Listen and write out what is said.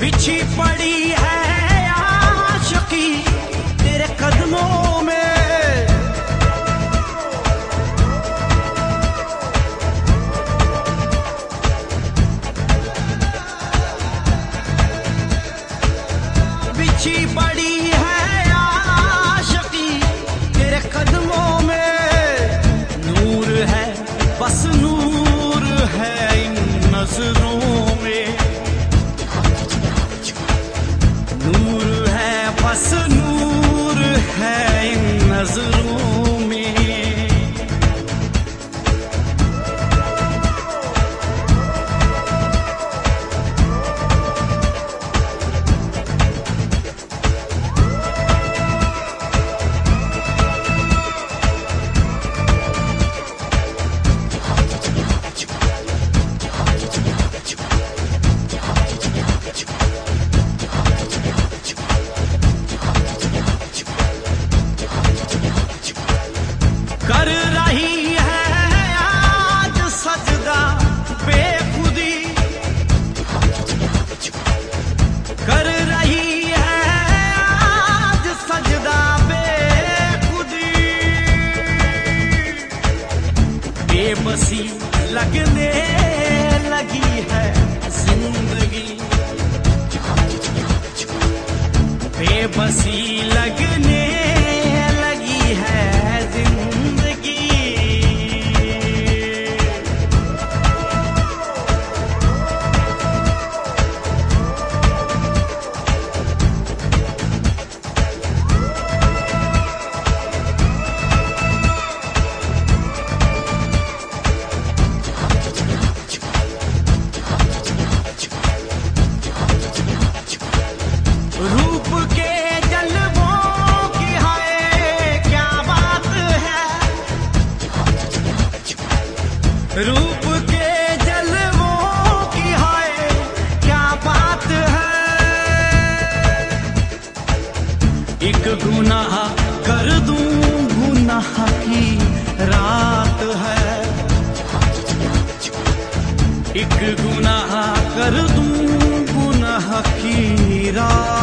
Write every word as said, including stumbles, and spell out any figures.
बिछी पड़ी है आशिकी तेरे कदमों में, बिछी पड़ी है आशिकी तेरे कदमों में। नूर है बस नूर है इन नजरों में, नूर है बस नूर है इन नजरों में। कर रही है आज सजदा बेखुदी, कर रही है आज सजदा बेखुदी। बेबसी लगने लगी है जिंदगी, बेबसी लगने लगी है जिंदगी। रूप के जलवों की हाय क्या बात है, रूप के जलवों की हाय क्या बात है। एक गुनाह कर दूं गुनाह की रात है, एक गुनाह कर दूं गुनाह की रात।